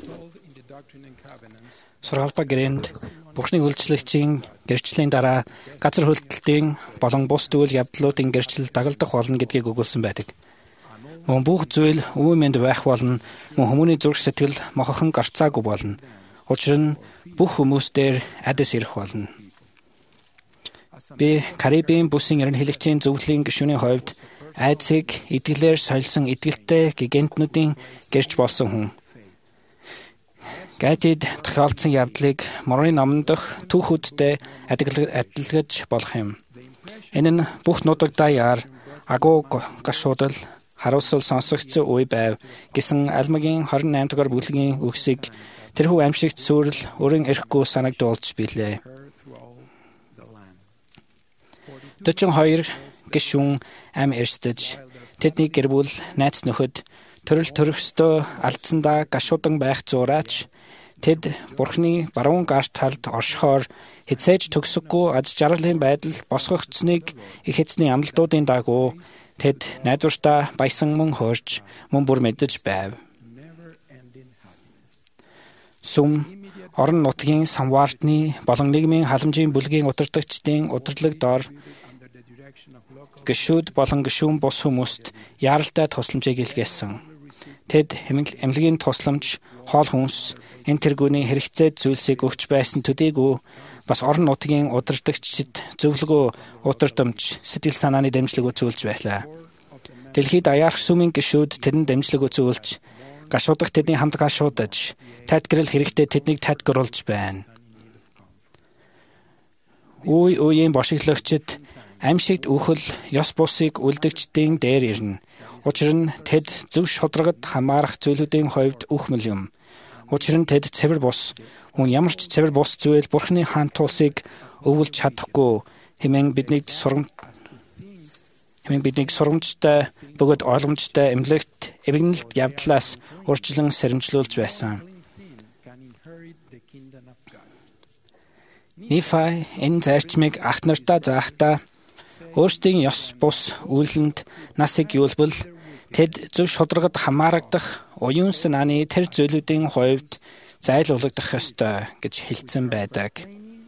Сургаалбаа гэрээнд Бурхны үйлчлэгчийн гэрчлэлийн дараа газар хөдлөлтийн болон бус зүйл явдлуудын гэрчлэл дагалдах болно гэдгийг өгүүлсэн байдаг. Мөн бүх зүйл өвөө мэнд байх болно. Мөн хүмүүний зүрх сэтгэл мохохон гарцаагүй болно. Учир нь бүх хүмүүс дээр адис ирэх болно. Би Карибын бүсийн ерөнхийлөгчийн зөвлөлийн гишүүний хувьд айдсыг итгэлээр сольсон итгэлтэй гигантнуудын гэрч болсон хүн. Гайтид тохиолдсон явдлыг Морны номон дох түүхүүдтэй адилгаж болох юм. Энэ нь бүх нутаг даяар агуу гашуудал харуулсал сонсогдсон үе байв гэсэн Алмагийн 28 дугаар бүлгийн үгсийг тэрхүү амьшигт сүрэл өрн эрэхгүй санагдуулж билээ. 42 гишүүн ам эрсдэж тэдний гэр бүл найз нөхөд төрөл төрөстөө алдсандаа гашуудан байх зураач тэд Бурхны баруун гарт талд оршихоор хэзээж төгсөхгүй аз жаргалын байдал босгогдсныг их эзний амлалтуудын дагуу тэд найдвартаа баясан мөн хөрж мөн бүр мэдэж байв. Сүм орон нутгийн самваартны болон нийгмийн халамжийн бүлгийн удирдагчдын удирдлаг дор гишүүд болон гишүүн бус хүмүүст яаралтай тусламжийг илгээсэн. Тэд эмнэлгийн тусламж, хоол хүнс, энэ тэргүүний хэрэгцээ зүйлсийг өгч байсан төдийгүй бас орон нутгийн удирдагчид зөвлөгөө, удирдамж, сэтгэл санааны дэмжлэг үзүүлж байлаа. Дэлхийд аяарх сүмийн гишүүд тэдэнд дэмжлэг үзүүлж, гашуудах тэдний хамт гашуудаж, тайлбарлал хэрэгтэй тэднийг тайлбарлуулж байна. Үеийн бошиглогчид амьшигт үхэл ёс бусыг үлдэгчдийн дээр ирнэ. Учир нь тэд зөв шударгад хамаарах зүйлүүдийн хувьд үхмэл юм. Учир нь тэд цэвэр бус, хүн ямар ч цэвэр бус зүйл Бурхны хаан тулсыг өвүүлж чадахгүй хэмээн биднийг сургамжтай бөгөөд ойлгомжтой эмнэлэгт эвгэнэлт явдлаас урьдчилан сэрэмжлүүлж байсан. Нифай энэ зарчмыг ах нартаа заахдаа өөрсдийн ёс бус үйлэнд насыг юулбал тэд зөв шударгад хамаарагдах уян санааны тэр зүйлүүдийн хувьд зайлуулагдах ёстой гэж хэлсэн байдаг.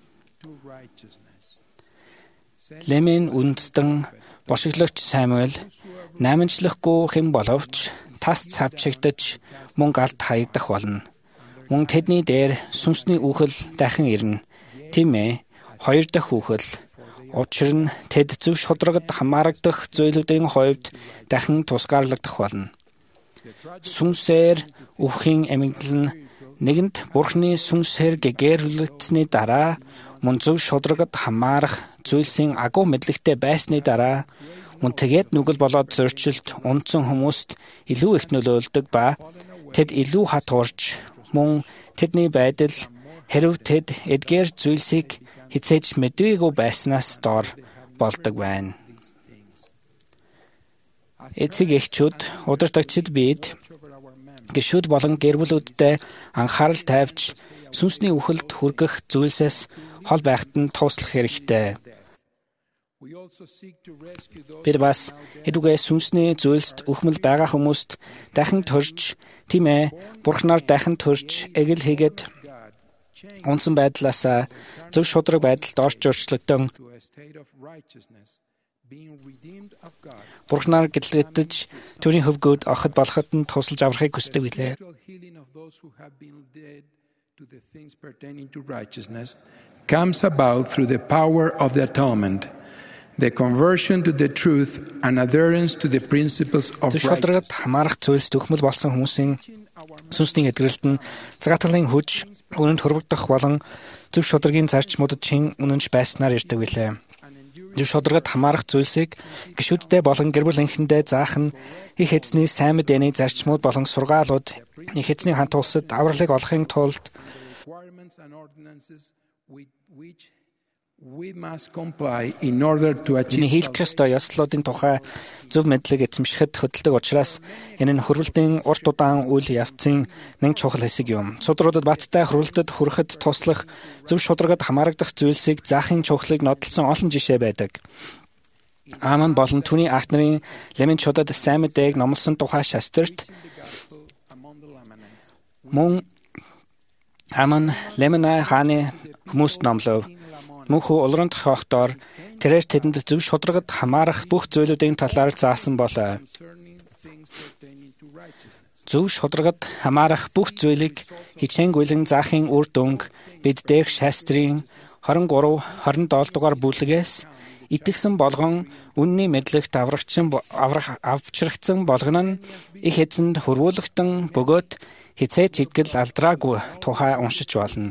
Лемийн үндэстэн бошиглогч Самуэль нааманчлахгүй хэн боловч тас цавчигдаж мөн галд хаягдах болно. Мөн тэдний дээр сүнсний үхэл дахин ирнэ. Тийм ээ, хоёр дахь үхэл. Учир нь тэд зөв шударгад хамаарагдах зүйлүүдийн хувьд дахин тусгаарлагдах болно. Сүнсээр үхэхийн эмгэнэл нь нэгэнт Бурхны сүнсээр гэгэрүүлэгдсэний дараа мөн зөв шударгад хамаарах зүйлсийн агуу мэдлэгтэй байсны дараа мөн тэгээд нүгэл болоод зөрчилд унтсан хүмүүст илүү их нөлөөлдөг ба тэд илүү хатуурч мөн тэдний байдал хэрв тэд эдгээр зүйлсийг хизээж мэдвээгүү байснаас доор болдог байна. Эцэг эхчүүд, удирдагчид бид гишүүд болон гэр бүлүүдтэй анхаарал тавьж сүнсний үхэлд хүргэх зүйлсээс хол байхад нь туслах хэрэгтэй. Бид бас эдүгээ сүнсний зүйлсд үхмэл байгаа хүмүүст дахин төрж, тийм ээ, Бурхнаар дахин төрж, эгэл хийгээд унсан байдлаас зөв шударга байдалд орж өөрчлөгдөн Бурхнаар гэтлэгдэж түүний хөвгүүд охид болоход нь тусалж аврахыг хүсдэг билээ. Comes about through the power of the atonement, the conversion to the truth and adherence to the principles of righteousness. Хамаарах зүйлс төгмөл болсон хүмүүсийн сүнсний эдгэрэлт нь цагаатгалын хүч, үнэнд хөрвөгдөх болон зөв шударгын зарчмуудад чин үнэнч байснаар ирдэг билээ. Зөв шударгад хамаарах зүйлсийг гишүүддээ болон гэр бүлийнхэндээ заах нь их эзний сайн мэдээний зарчмууд болон сургаалууд их эзний хаан тулсад авралыг олохын тулд хийх ёстой ёслолуудын тухай зөв мэдлэг эзэмшихэд хөдөлдөг учраас энэ нь хөрвөлтийн урт удаан үйл явцын нэг чухал хэсэг юм. Судруудад баттай хөрвөлтөд хүрэхэд туслах зөв шударгад хамаарагдах зүйлсийг заахын чухлыг нотлсон олон жишээ байдаг. Аман болон түүний ахт нарын Леминчуудад сайн мэдээг номлосон тухай шастерт мөн Аман Лемена хааны хүмүүст номлов. Мөнхөө улранд хохдоор тэрээр тэдэнд зөв шударгад хамаарах бүх зүйлүүдийн талаар заасан болоо. Зөв шударгад хамаарах бүх зүйлийг хичээнгүйлэн заахын үр дүнг бид дээрх шастрын 23-27 дугаар бүлгээс итгэсэн болгон үнний мэдлэгт авчрагдсан болгоно нь их эзэнд хөрвүүлэгтэн бөгөөд хизээч идгэл алдраагүй тухай уншиж болно.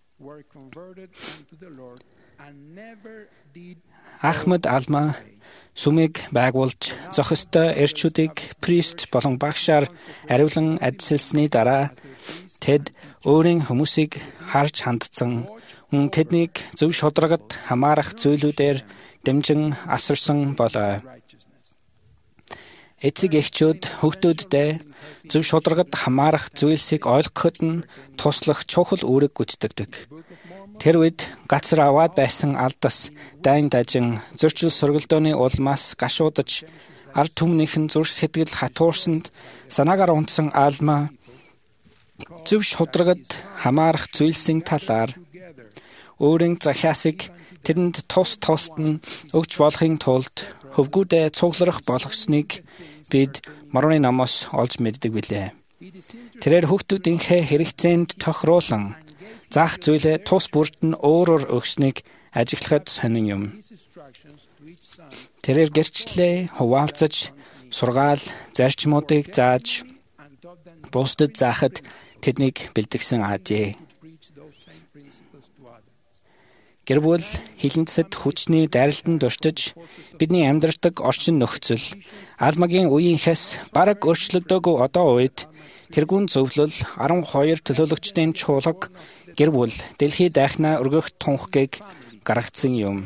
Ахмад Алма сүмийг байгуулж зохистой эрчүүдийг прист болон багшаар ариулан ажилласны дараа тэд өөрийн хүмүүсийг харж хандсан. Тэднийг зөв шударгад хамаарах зүйлүүдээр дэмжин асарсан болоо. Эцэг эхчүүд хүүхдүүддээ зөв шударгад хамаарах зүйлсийг ойлгоход нь туслах чухал үүрэг гүйцэтгэдэг. Тэр үед гацар аваад байсан алдас дайн дажин зөрчил сургалдооны улмаас гашуудаж ард түмнийхэн зүрх сэтгэл хатуурсанд санаагаар унтсан Алма зөв шударгад хамаарах зүйлсийн талаар өөрийн захиасыг тэдэнд тусад нь өгч болохын тулд хөвгүүдээ цугларах болгосныг бид Морoni номоос олж мэддэг билээ. Тэрээр хүүхдүүдийнхээ хэрэгцээнд тохируулан заах зүйлээ тус бүрд нь өөрөөр өгснийг ажиглахад сонин юм. Тэрээр гэрчлээ хуваалцаж, сургаал, зарчмуудыг зааж, бусдад заахад тэднийг бэлтгэсэн аажээ. Гэр бүл хилэнцэд хүчний дайралтанд дуртаж бидний амьдардаг орчин нөхцөл Алмагийн үеийнхээс бараг өөрчлөгдөөгүй одоо үед тэргүүн зөвлөл 12 төлөөлөгчдийн чуулга гэр бүл дэлхий дайхнаа өргөх тунхгийг гаргацсан юм.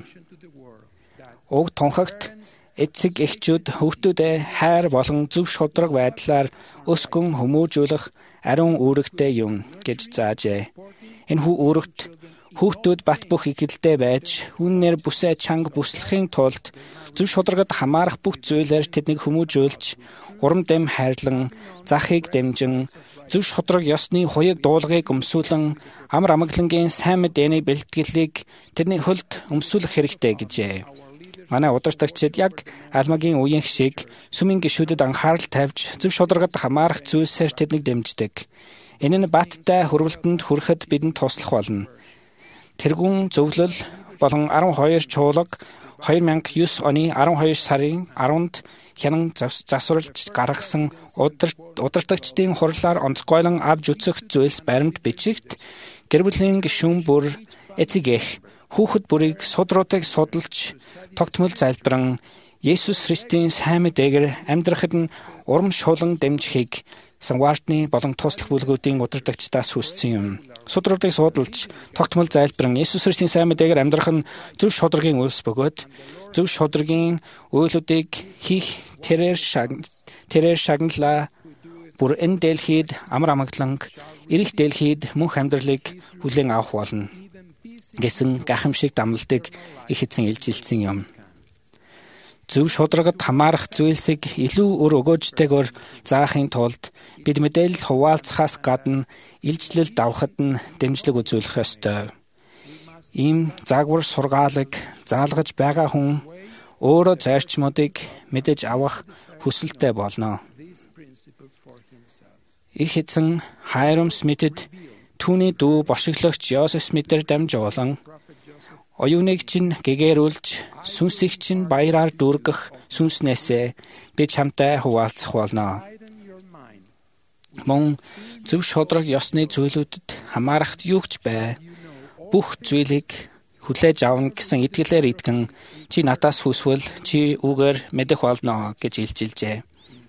Уг тунхагт эцэг эхчүүд хүүхдүүдээ хайр болон зөв шударга байдлаар өсгөн хүмүүжүүлэх ариун үүрэгтэй юм гэж заажээ. Энэхүү үүрэгт хүүхдүүд бат бөх ихэлдэй байж үнээр бүсээ чанга бүслэхийн тулд зөв шударгад хамаарах бүх зүйлээр тэднийг хүмүүжүүлж урам дэм хайрлан захыг дэмжин зөв шударга ёсны хуяг дуулгыг өмсүүлэн амар амгалангийн сайн мэдээний бэлтгэлийг тэдний хөлд өмсүүлэх хэрэгтэй гэжээ. Манай удирдагчид яг Алмагийн үеийн шиг сүмийн гишүүдэд анхаарал тавьж зөв шударгад хамаарах зүйлсээр тэднийг дэмждэг. Энэ нь баттай хөрвөлтөнд хүрэхэд бидэнд туслах болно. Тэргүүн зөвлөл болон 12 чуулга 2009 оны 12 сарын 10-нд хянан засварлж гаргасан удирдагчдын хурлаар онцгойлон авч үзэх зүйлс баримт бичигт гэр бүлийн гишүүн бүр эцэг эх хүүхэд бүрийг судруудыг судалж тогтмол залбиран Есүс Христийн сайн мэдээгээр амьдрахад нь урам шулан дэмжихийг Санвартны болон туслах бүлгүүдийн удирдагчдаас хүссэн юм. Судруудыг судалж, тогтмол залбиран Есүс Христийн сайн мэдээгээр амьдрах нь зөв шударгын үйлс бөгөөд зөв шударгын үйлүүдийг хийх тэрээр шагналаа бүр энэ дэлхийд амар амгаланг, ирэх дэлхийд мөнх амьдралыг хүлээн авах болно гэсэн гайхамшиг дамлалтыг их эзэн илчилсэн юм. Зөв шударгад хамаарах зүйлсийг илүү өр өгөөжтэйгээр заахын тулд бид мэдээлэл хуваалцахаас гадна илчлэл давхад нь дэмжлэг үзүүлэх ёстой. Ийм загвар сургаалыг заалгаж байгаа хүн өөрөө зарчмуудыг мэдэж авах хүсэлтэй болно. Их эзэн Хайрам Смитэд түүний дүү бошиглогч Йосеф Смитээр дамжуулан оюуныг чинь гэгэрүүлж, сүнсийг чинь баяраар дүүргэх сүнснээсээ бид хамтаа хуваалцах болно. Мөн зөв шударга ёсны зүйлүүдэд хамаарахт юу ч бай. Бүх зүйлийг хүлээж авна гэсэн итгэлээр итгэн чи надаас хүсвэл чи үгээр мэдэх болно гэж илчилжээ.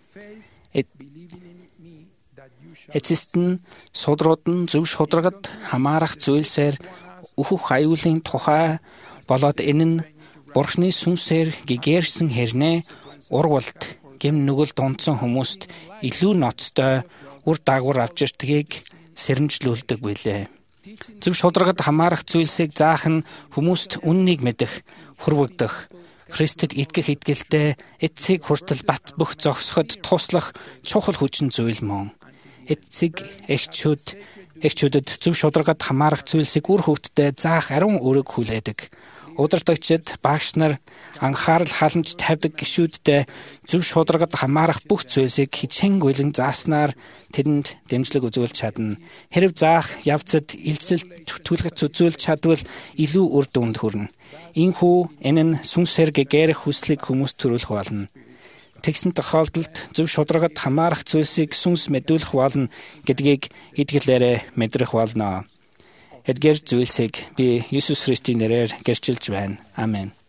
Эцэст нь судрууд нь зөв шударгад хамаарах зүйлсээр өөхөх аюулын тухай болоод энэ нь Бурхны сүнсээр гэгэрсэн хэрнээ урвалт гэм нүгэл дундсан хүмүүст илүү ноцтой үр дагавар авч ирдгийг сэрэмжлүүлдэг билээ. Зөв шударгад хамаарах зүйлсийг заах нь хүмүүст үннийг мэдэх, хүрвэгдэх, Христэд итгэх итгэлтэй эцсийг хүртэл бат бөх зогсоход туслах чухал хүчин зүйл мөн. Эцэг эхчүүд Эхчүүдэд зөв шударгад хамаарах зүйлсийг үр хөвгтдээ заах ариун үүрэг хүлээдэг. Удирдагчид, багш нар анхаарал халамж тавьдаг гишүүддээ зөв шударгад хамаарах бүх зүйлсийг хичээн гүйлэн зааснаар тэдэнд дэмжлэг үзүүлж чадна. Хэрв заах явцад илчилт түлхэж үзүүлж чадвал илүү үр дүнд хүрнэ. Иймээс энэ нь сүнсээр гэгэрэх хүслийг хүмүүст төрүүлэх болно. Тэгсэн тохиолдолд зөв шударгад хамаарах зүйлсийг сүнс мэдүүлэх болно гэдгийг итгэлээрээ мэдрэх болно. Эдгээр зүйлсийг би Иесус Христийн нэрээр гэрчилж байна. Амен.